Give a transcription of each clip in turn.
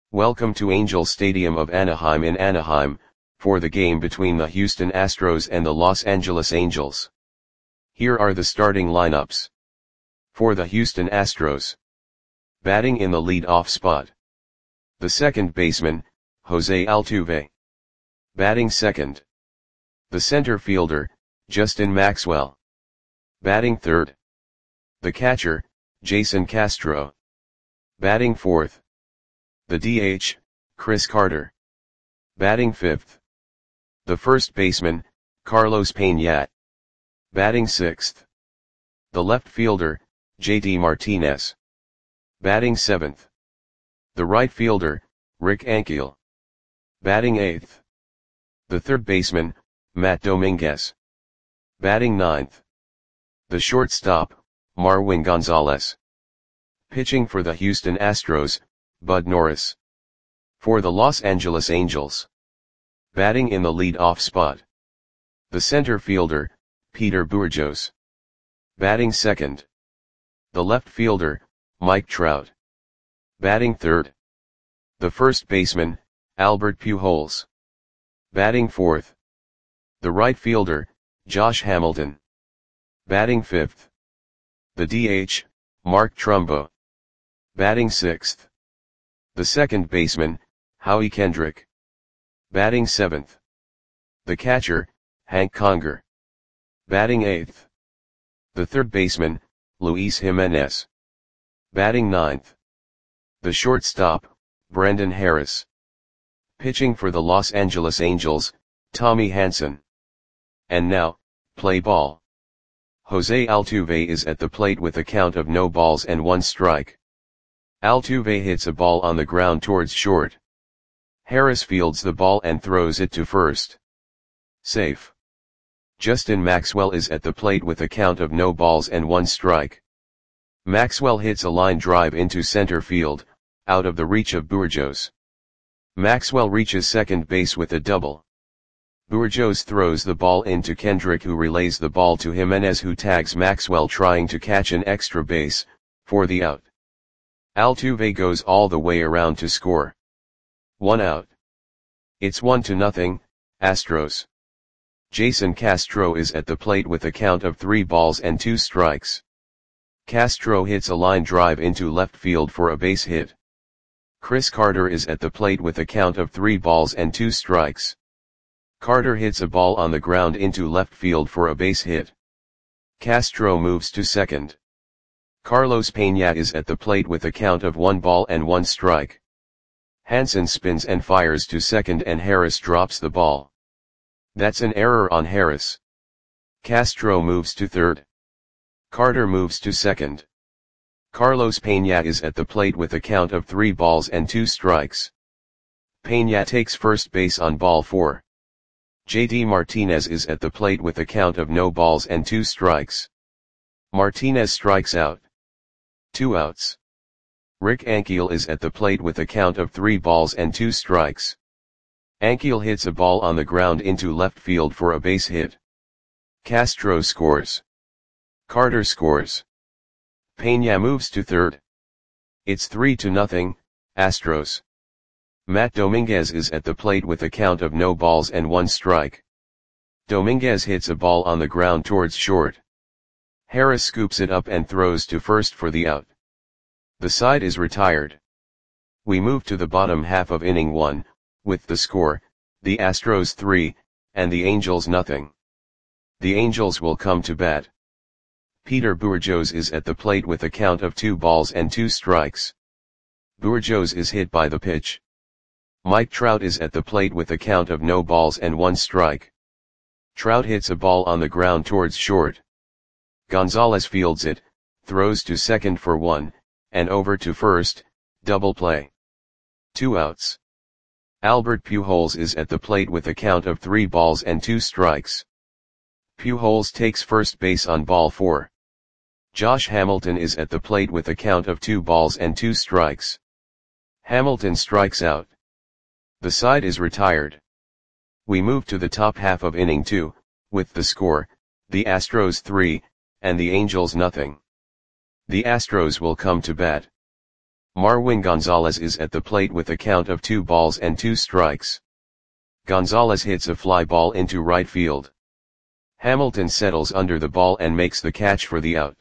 Welcome to Angel Stadium of Anaheim in Anaheim, for the game between the Houston Astros and the Los Angeles Angels. Here are the starting lineups. For the Houston Astros. Batting in the lead-off spot. The second baseman, Jose Altuve. Batting second. The center fielder, Justin Maxwell. Batting third. The catcher, Jason Castro. Batting fourth. The DH, Chris Carter. Batting fifth. The first baseman, Carlos Pena. Batting sixth. The left fielder, JD Martinez. Batting seventh. The right fielder, Rick Ankiel. Batting eighth. The third baseman, Matt Dominguez. Batting ninth. The shortstop, Marwin Gonzalez. Pitching for the Houston Astros, Bud Norris. For the Los Angeles Angels. Batting in the lead-off spot. The center fielder, Peter Bourjos. Batting second. The left fielder, Mike Trout. Batting third. The first baseman, Albert Pujols. Batting fourth. The right fielder, Josh Hamilton. Batting fifth. The DH, Mark Trumbo. Batting sixth. The second baseman, Howie Kendrick. Batting seventh. The catcher, Hank Conger. Batting eighth. The third baseman, Luis Jimenez. Batting ninth. The shortstop, Brendan Harris. Pitching for the Los Angeles Angels, Tommy Hanson. And now, play ball. Jose Altuve is at the plate with a count of no balls and 1 strike. Altuve hits a ball on the ground towards short. Harris fields the ball and throws it to first. Safe. Justin Maxwell is at the plate with a count of no balls and 1 strike. Maxwell hits a line drive into center field, out of the reach of Bourjos. Maxwell reaches second base with a double. Bourjos throws the ball into Kendrick, who relays the ball to Jimenez, who tags Maxwell trying to catch an extra base, for the out. Altuve goes all the way around to score. 1 out. It's 1-0, Astros. Jason Castro is at the plate with a count of 3 balls and 2 strikes. Castro hits a line drive into left field for a base hit. Chris Carter is at the plate with a count of 3 balls and 2 strikes. Carter hits a ball on the ground into left field for a base hit. Castro moves to second. Carlos Pena is at the plate with a count of 1 ball and 1 strike. Hanson spins and fires to second, and Harris drops the ball. That's an error on Harris. Castro moves to third. Carter moves to second. Carlos Pena is at the plate with a count of 3 balls and 2 strikes. Pena takes first base on ball 4. JD Martinez is at the plate with a count of no balls and 2 strikes. Martinez strikes out. 2 outs. Rick Ankiel is at the plate with a count of 3 balls and 2 strikes. Ankiel hits a ball on the ground into left field for a base hit. Castro scores. Carter scores. Pena moves to third. It's 3-0, Astros. Matt Dominguez is at the plate with a count of no balls and 1 strike. Dominguez hits a ball on the ground towards short. Harris scoops it up and throws to first for the out. The side is retired. We move to the bottom half of inning 1, with the score, the Astros 3, and the Angels 0. The Angels will come to bat. Peter Bourjos is at the plate with a count of 2 balls and 2 strikes. Bourjos is hit by the pitch. Mike Trout is at the plate with a count of no balls and 1 strike. Trout hits a ball on the ground towards short. Gonzalez fields it, throws to second for 1, and over to first, double play. 2 outs. Albert Pujols is at the plate with a count of 3 balls and 2 strikes. Pujols takes first base on ball 4. Josh Hamilton is at the plate with a count of 2 balls and 2 strikes. Hamilton strikes out. The side is retired. We move to the top half of inning 2, with the score, the Astros 3, and the Angels 0. The Astros will come to bat. Marwin Gonzalez is at the plate with a count of 2 balls and 2 strikes. Gonzalez hits a fly ball into right field. Hamilton settles under the ball and makes the catch for the out.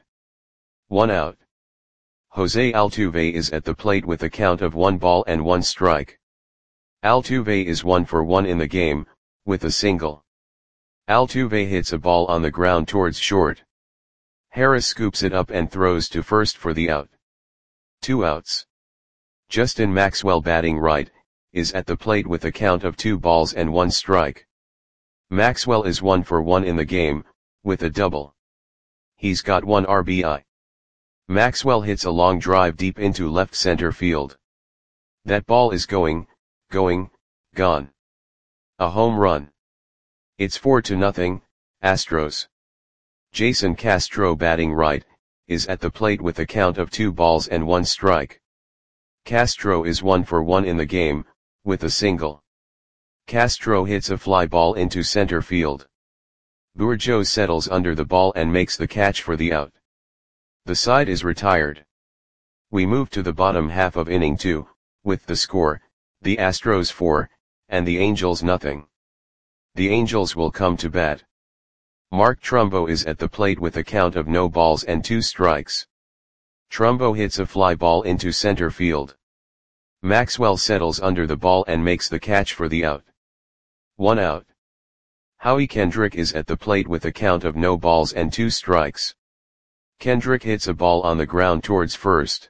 1 out. Jose Altuve is at the plate with a count of 1 ball and 1 strike. Altuve is 1 for 1 in the game, with a single. Altuve hits a ball on the ground towards short. Harris scoops it up and throws to first for the out. 2 outs. Justin Maxwell, batting right, is at the plate with a count of 2 balls and 1 strike. Maxwell is 1 for 1 in the game, with a double. He's got 1 RBI. Maxwell hits a long drive deep into left center field. That ball is going, gone. A home run. It's 4-0, Astros. Jason Castro, batting right, is at the plate with a count of 2 balls and 1 strike. Castro is 1 for 1 in the game, with a single. Castro hits a fly ball into center field. Bourjos settles under the ball and makes the catch for the out. The side is retired. We move to the bottom half of inning 2, with the score, the Astros 4, and the Angels nothing. The Angels will come to bat. Mark Trumbo is at the plate with a count of no balls and 2 strikes. Trumbo hits a fly ball into center field. Maxwell settles under the ball and makes the catch for the out. 1 out. Howie Kendrick is at the plate with a count of no balls and 2 strikes. Kendrick hits a ball on the ground towards first.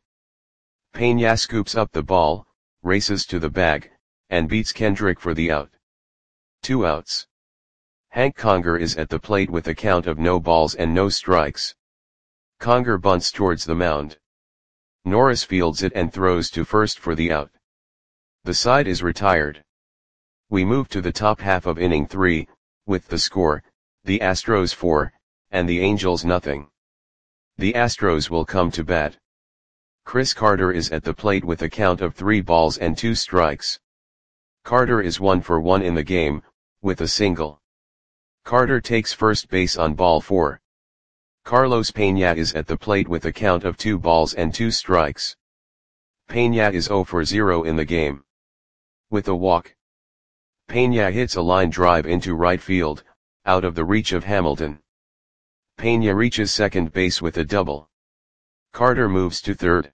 Peña scoops up the ball, races to the bag, and beats Kendrick for the out. 2 outs. Hank Conger is at the plate with a count of no balls and no strikes. Conger bunts towards the mound. Norris fields it and throws to first for the out. The side is retired. We move to the top half of inning 3, with the score, the Astros 4, and the Angels nothing. The Astros will come to bat. Chris Carter is at the plate with a count of 3 balls and 2 strikes. Carter is 1 for 1 in the game, with a single. Carter takes first base on ball 4. Carlos Peña is at the plate with a count of 2 balls and 2 strikes. Peña is 0 for 0 in the game. With a walk. Peña hits a line drive into right field, out of the reach of Hamilton. Peña reaches second base with a double. Carter moves to third.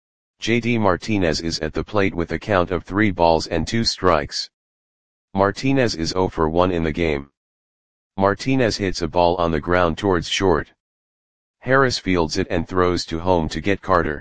JD Martinez is at the plate with a count of 3 balls and 2 strikes. Martinez is 0 for 1 in the game. Martinez hits a ball on the ground towards short. Harris fields it and throws to home to get Carter.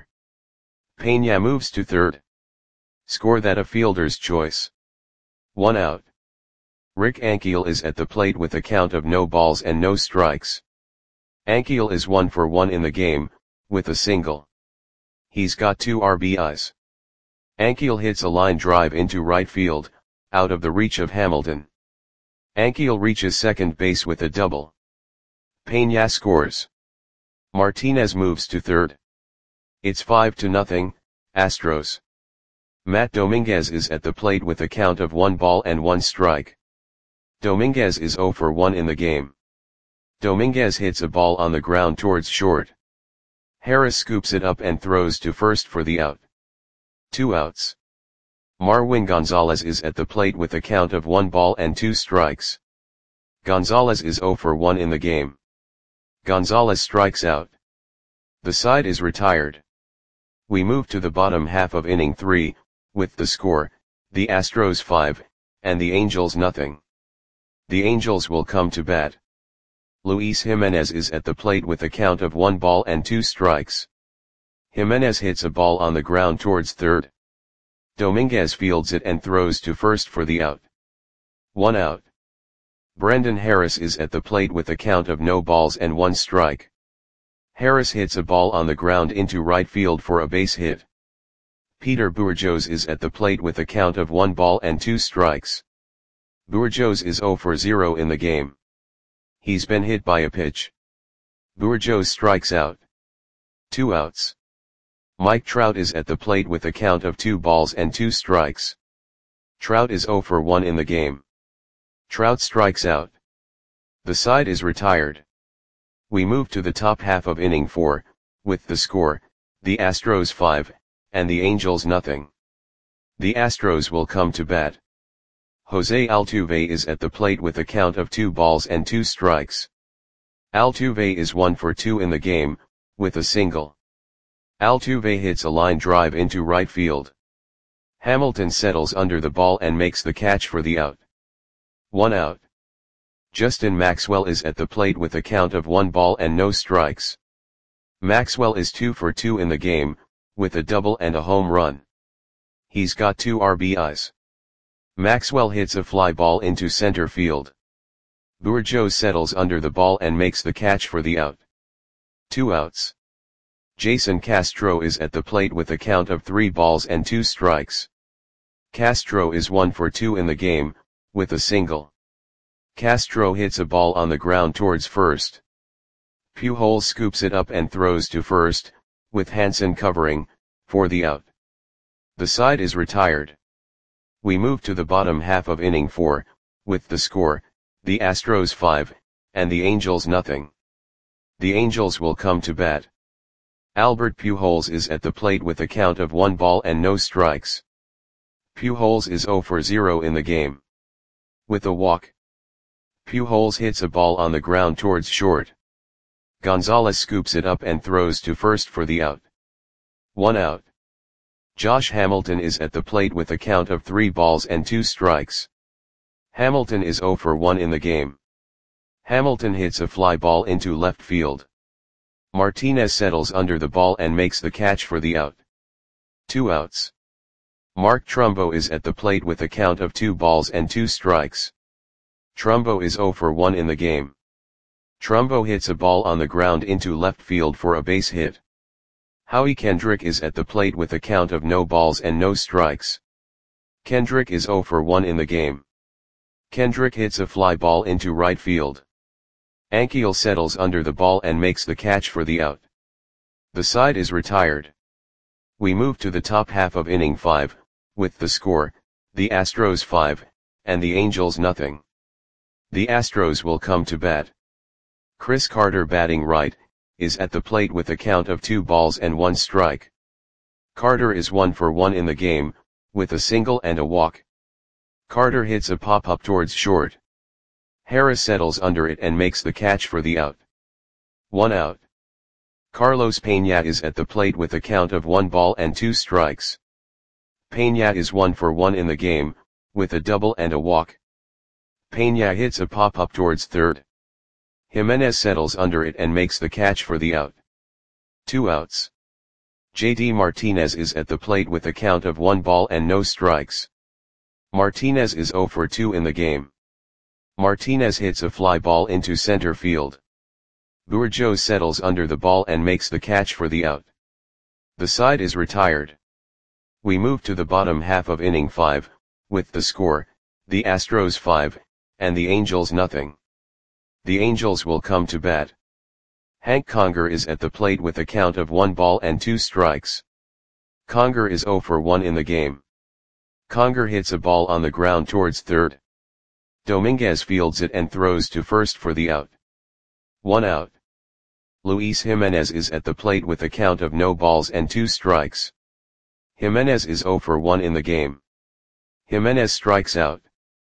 Peña moves to third. Score that a fielder's choice. 1 out. Rick Ankiel is at the plate with a count of no balls and no strikes. Ankiel is 1 for 1 in the game, with a single. He's got 2 RBIs. Ankiel hits a line drive into right field, out of the reach of Hamilton. Ankiel reaches second base with a double. Peña scores. Martinez moves to third. It's 5-0, Astros. Matt Dominguez is at the plate with a count of 1 ball and 1 strike. Dominguez is 0 for 1 in the game. Dominguez hits a ball on the ground towards short. Harris scoops it up and throws to first for the out. 2 outs. Marwin Gonzalez is at the plate with a count of 1 ball and 2 strikes. Gonzalez is 0 for 1 in the game. Gonzalez strikes out. The side is retired. We move to the bottom half of inning 3, with the score, the Astros 5, and the Angels nothing. The Angels will come to bat. Luis Jimenez is at the plate with a count of 1 ball and 2 strikes. Jimenez hits a ball on the ground towards third. Dominguez fields it and throws to first for the out. 1 out. Brendan Harris is at the plate with a count of no balls and 1 strike. Harris hits a ball on the ground into right field for a base hit. Peter Bourjos is at the plate with a count of 1 ball and 2 strikes. Bourjos is 0 for 0 in the game. He's been hit by a pitch. Bourjos strikes out. 2 outs. Mike Trout is at the plate with a count of 2 balls and 2 strikes. Trout is 0 for 1 in the game. Trout strikes out. The side is retired. We move to the top half of inning 4, with the score, the Astros 5, and the Angels nothing. The Astros will come to bat. Jose Altuve is at the plate with a count of 2 balls and 2 strikes. Altuve is 1 for 2 in the game, with a single. Altuve hits a line drive into right field. Hamilton settles under the ball and makes the catch for the out. 1 out. Justin Maxwell is at the plate with a count of 1 ball and no strikes. Maxwell is 2 for 2 in the game, with a double and a home run. He's got 2 RBIs. Maxwell hits a fly ball into center field. Bourgeau settles under the ball and makes the catch for the out. 2 outs. Jason Castro is at the plate with a count of 3 balls and 2 strikes. Castro is 1 for 2 in the game, with a single. Castro hits a ball on the ground towards first. Pujols scoops it up and throws to first, with Hansen covering, for the out. The side is retired. We move to the bottom half of inning 4, with the score, the Astros 5, and the Angels nothing. The Angels will come to bat. Albert Pujols is at the plate with a count of 1 ball and no strikes. Pujols is 0 for 0 in the game. With a walk. Pujols hits a ball on the ground towards short. Gonzalez scoops it up and throws to first for the out. 1 out. Josh Hamilton is at the plate with a count of 3 balls and 2 strikes. Hamilton is 0 for 1 in the game. Hamilton hits a fly ball into left field. Martinez settles under the ball and makes the catch for the out. 2 outs. Mark Trumbo is at the plate with a count of 2 balls and 2 strikes. Trumbo is 0 for 1 in the game. Trumbo hits a ball on the ground into left field for a base hit. Howie Kendrick is at the plate with a count of no balls and no strikes. Kendrick is 0 for 1 in the game. Kendrick hits a fly ball into right field. Ankiel settles under the ball and makes the catch for the out. The side is retired. We move to the top half of inning 5, with the score, the Astros 5, and the Angels nothing. The Astros will come to bat. Chris Carter batting right, is at the plate with a count of 2 balls and 1 strike. Carter is 1 for 1 in the game, with a single and a walk. Carter hits a pop-up towards short. Harris settles under it and makes the catch for the out. 1 out. Carlos Peña is at the plate with a count of 1 ball and 2 strikes. Peña is 1 for 1 in the game, with a double and a walk. Peña hits a pop-up towards third. Jimenez settles under it and makes the catch for the out. 2 outs. JD Martinez is at the plate with a count of 1 ball and no strikes. Martinez is 0 for 2 in the game. Martinez hits a fly ball into center field. Bourgeau settles under the ball and makes the catch for the out. The side is retired. We move to the bottom half of inning 5, with the score, the Astros 5, and the Angels nothing. The Angels will come to bat. Hank Conger is at the plate with a count of 1 ball and 2 strikes. Conger is 0 for 1 in the game. Conger hits a ball on the ground towards third. Dominguez fields it and throws to first for the out. 1 out. Luis Jimenez is at the plate with a count of no balls and 2 strikes. Jimenez is 0 for 1 in the game. Jimenez strikes out.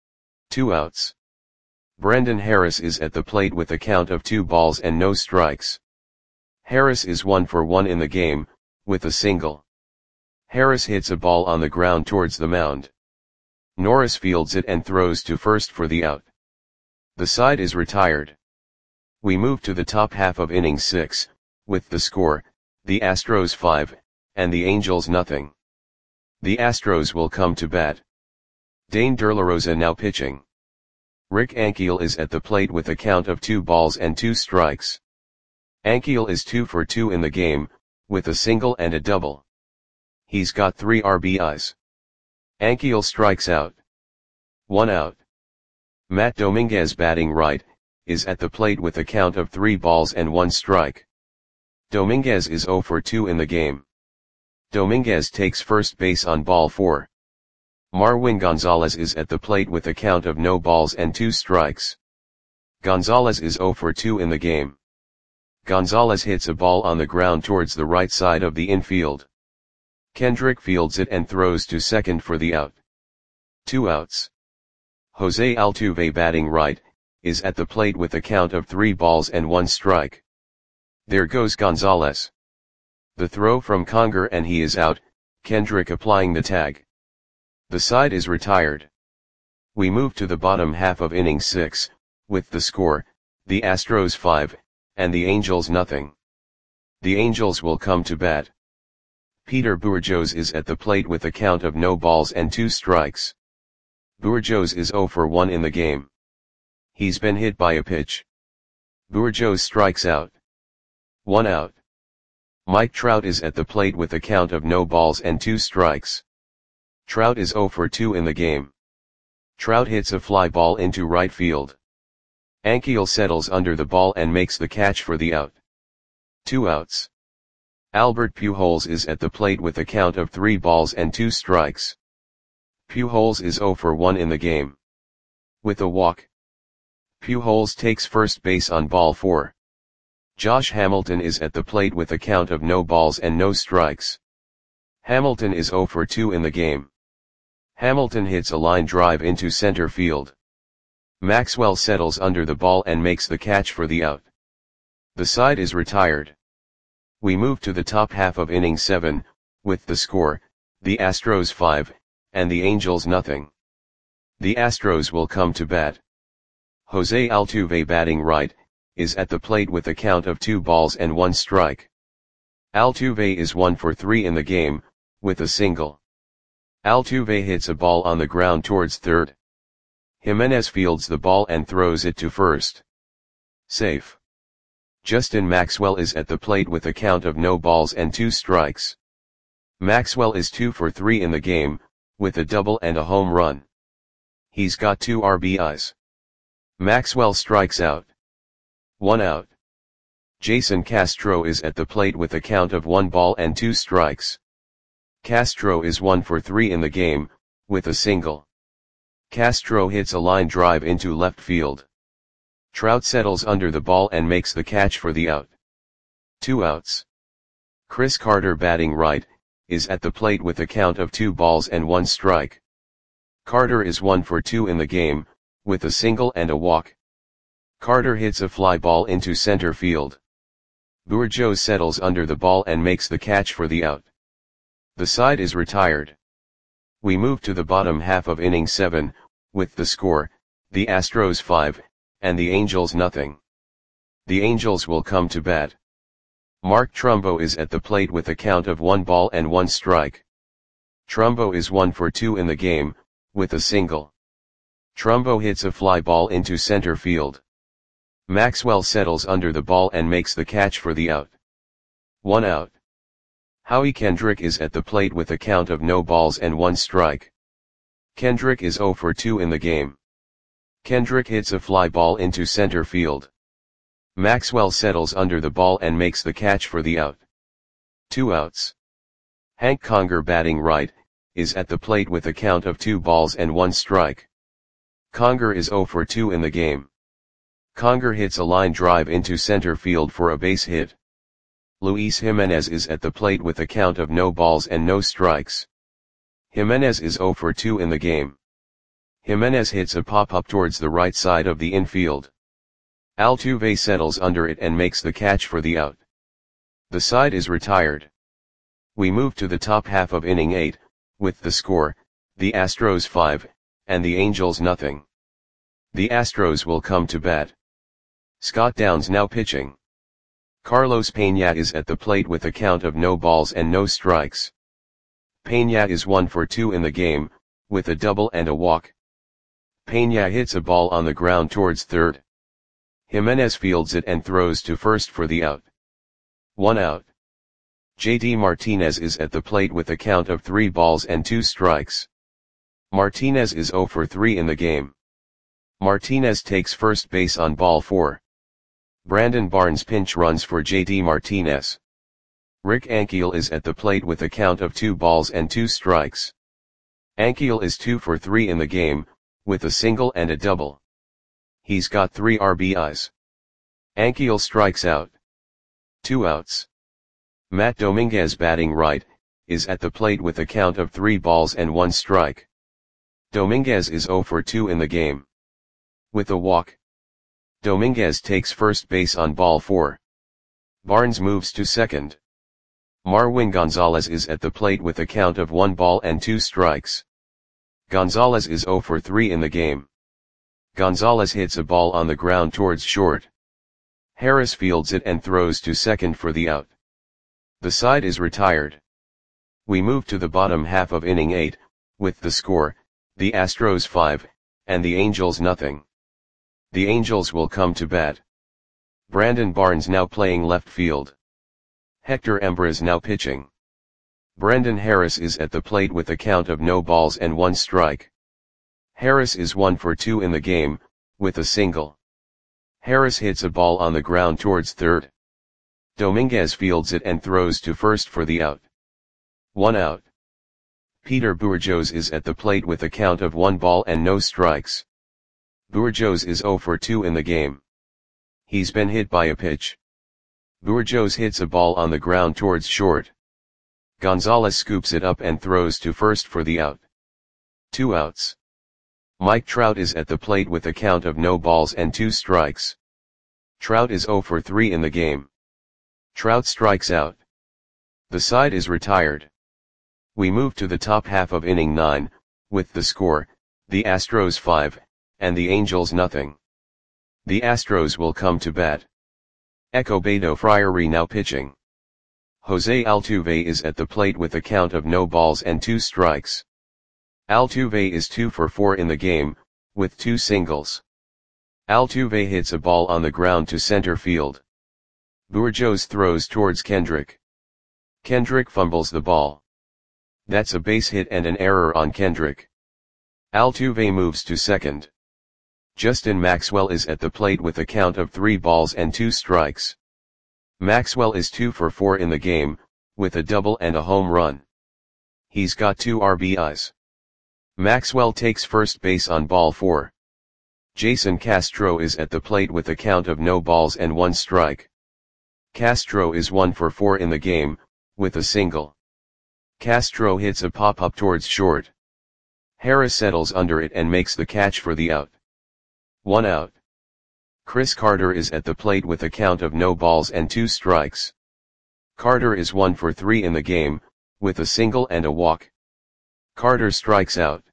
2 outs. Brendan Harris is at the plate with a count of 2 balls and no strikes. Harris is 1 for 1 in the game, with a single. Harris hits a ball on the ground towards the mound. Norris fields it and throws to first for the out. The side is retired. We move to the top half of inning 6, with the score, the Astros 5, and the Angels nothing. The Astros will come to bat. Dane DeLaRosa now pitching. Rick Ankiel is at the plate with a count of 2 balls and 2 strikes. Ankiel is 2 for 2 in the game, with a single and a double. He's got 3 RBIs. Ankiel strikes out. 1 out. Matt Dominguez batting right, is at the plate with a count of 3 balls and 1 strike. Dominguez is 0 for 2 in the game. Dominguez takes first base on ball 4. Marwin Gonzalez is at the plate with a count of no balls and 2 strikes. Gonzalez is 0 for 2 in the game. Gonzalez hits a ball on the ground towards the right side of the infield. Kendrick fields it and throws to second for the out. 2 outs. Jose Altuve batting right, is at the plate with a count of 3 balls and 1 strike. There goes Gonzalez. The throw from Conger and he is out, Kendrick applying the tag. The side is retired. We move to the bottom half of inning 6, with the score, the Astros 5, and the Angels nothing. The Angels will come to bat. Peter Bourjos is at the plate with a count of no balls and 2 strikes. Bourjos is 0 for 1 in the game. He's been hit by a pitch. Bourjos strikes out. 1 out. Mike Trout is at the plate with a count of no balls and 2 strikes. Trout is 0 for 2 in the game. Trout hits a fly ball into right field. Ankiel settles under the ball and makes the catch for the out. 2 outs. Albert Pujols is at the plate with a count of 3 balls and 2 strikes. Pujols is 0 for 1 in the game. With a walk. Pujols takes first base on ball 4. Josh Hamilton is at the plate with a count of no balls and no strikes. Hamilton is 0 for 2 in the game. Hamilton hits a line drive into center field. Maxwell settles under the ball and makes the catch for the out. The side is retired. We move to the top half of inning 7, with the score, the Astros 5, and the Angels nothing. The Astros will come to bat. Jose Altuve batting right, is at the plate with a count of 2 balls and 1 strike. Altuve is 1 for 3 in the game, with a single. Altuve hits a ball on the ground towards third. Jimenez fields the ball and throws it to first. Safe. Justin Maxwell is at the plate with a count of no balls and 2 strikes. Maxwell is 2 for 3 in the game, with a double and a home run. He's got 2 RBIs. Maxwell strikes out. 1 out. Jason Castro is at the plate with a count of 1 ball and 2 strikes. Castro is 1 for 3 in the game, with a single. Castro hits a line drive into left field. Trout settles under the ball and makes the catch for the out. 2 outs. Chris Carter batting right, is at the plate with a count of 2 balls and 1 strike. Carter is 1 for 2 in the game, with a single and a walk. Carter hits a fly ball into center field. Bourjos settles under the ball and makes the catch for the out. The side is retired. We move to the bottom half of inning 7, with the score, the Astros 5, and the Angels nothing. The Angels will come to bat. Mark Trumbo is at the plate with a count of 1 ball and 1 strike. Trumbo is 1 for 2 in the game, with a single. Trumbo hits a fly ball into center field. Maxwell settles under the ball and makes the catch for the out. 1 out. Howie Kendrick is at the plate with a count of no balls and 1 strike. Kendrick is 0 for 2 in the game. Kendrick hits a fly ball into center field. Maxwell settles under the ball and makes the catch for the out. 2 outs. Hank Conger batting right, is at the plate with a count of 2 balls and 1 strike. Conger is 0 for 2 in the game. Conger hits a line drive into center field for a base hit. Luis Jimenez is at the plate with a count of no balls and no strikes. Jimenez is 0 for 2 in the game. Jimenez hits a pop-up towards the right side of the infield. Altuve settles under it and makes the catch for the out. The side is retired. We move to the top half of inning 8, with the score, the Astros 5, and the Angels nothing. The Astros will come to bat. Scott Downs now pitching. Carlos Peña is at the plate with a count of no balls and no strikes. Peña is 1 for 2 in the game, with a double and a walk. Peña hits a ball on the ground towards third. Jimenez fields it and throws to first for the out. 1 out. JD Martinez is at the plate with a count of 3 balls and 2 strikes. Martinez is 0 for 3 in the game. Martinez takes first base on ball 4. Brandon Barnes pinch runs for JD Martinez. Rick Ankiel is at the plate with a count of 2 balls and 2 strikes. Ankiel is 2 for 3 in the game, with a single and a double. He's got 3 RBIs. Ankiel strikes out. 2 outs. Matt Dominguez batting right, is at the plate with a count of 3 balls and 1 strike. Dominguez is 0 for 2 in the game. With a walk, Dominguez takes first base on ball 4. Barnes moves to second. Marwin Gonzalez is at the plate with a count of 1 ball and 2 strikes. Gonzalez is 0 for 3 in the game. Gonzalez hits a ball on the ground towards short. Harris fields it and throws to second for the out. The side is retired. We move to the bottom half of inning 8, with the score, the Astros 5, and the Angels nothing. The Angels will come to bat. Brandon Barnes now playing left field. Hector Embras now pitching. Brendan Harris is at the plate with a count of no balls and 1 strike. Harris is 1 for 2 in the game, with a single. Harris hits a ball on the ground towards third. Dominguez fields it and throws to first for the out. 1 out. Peter Bourjos is at the plate with a count of 1 ball and no strikes. Bourjos is 0 for 2 in the game. He's been hit by a pitch. Bourjos hits a ball on the ground towards short. Gonzalez scoops it up and throws to first for the out. 2 outs. Mike Trout is at the plate with a count of no balls and 2 strikes. Trout is 0 for 3 in the game. Trout strikes out. The side is retired. We move to the top half of inning 9, with the score, the Astros 5, and the Angels nothing. The Astros will come to bat. Escobedo Friary now pitching. Jose Altuve is at the plate with a count of no balls and 2 strikes. Altuve is 2 for 4 in the game, with 2 singles. Altuve hits a ball on the ground to center field. Bourjos throws towards Kendrick. Kendrick fumbles the ball. That's a base hit and an error on Kendrick. Altuve moves to second. Justin Maxwell is at the plate with a count of 3 balls and 2 strikes. Maxwell is 2 for 4 in the game, with a double and a home run. He's got 2 RBIs. Maxwell takes first base on ball 4. Jason Castro is at the plate with a count of no balls and 1 strike. Castro is 1 for 4 in the game, with a single. Castro hits a pop-up towards short. Harris settles under it and makes the catch for the out. 1 out. Chris Carter is at the plate with a count of no balls and 2 strikes. Carter is 1 for 3 in the game, with a single and a walk. Carter strikes out.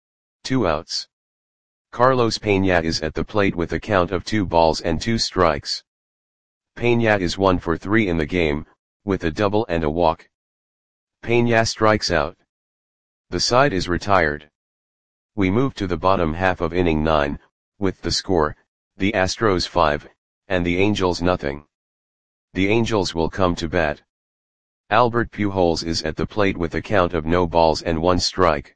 2 outs. Carlos Peña is at the plate with a count of 2 balls and 2 strikes. Peña is 1 for 3 in the game, with a double and a walk. Peña strikes out. The side is retired. We move to the bottom half of inning 9, with the score, the Astros 5, and the Angels nothing. The Angels will come to bat. Albert Pujols is at the plate with a count of no balls and 1 strike.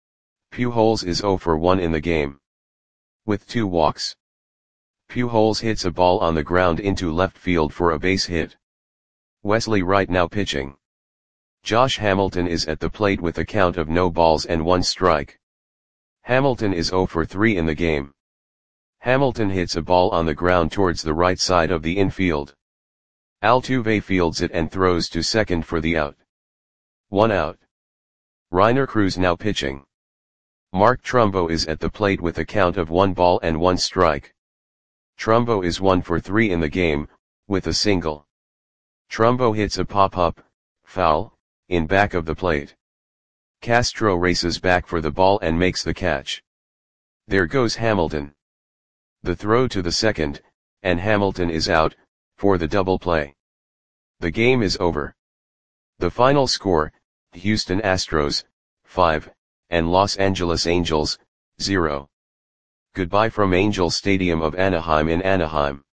Pujols is 0 for 1 in the game. With 2 walks. Pujols hits a ball on the ground into left field for a base hit. Wesley Wright now pitching. Josh Hamilton is at the plate with a count of no balls and 1 strike. Hamilton is 0 for 3 in the game. Hamilton hits a ball on the ground towards the right side of the infield. Altuve fields it and throws to second for the out. 1 out. Rainer Cruz now pitching. Mark Trumbo is at the plate with a count of 1 ball and 1 strike. Trumbo is 1 for 3 in the game, with a single. Trumbo hits a pop-up, foul, in back of the plate. Castro races back for the ball and makes the catch. There goes Hamilton. The throw to the second, and Hamilton is out, for the double play. The game is over. The final score, Houston Astros, 5, and Los Angeles Angels, 0. Goodbye from Angel Stadium of Anaheim in Anaheim.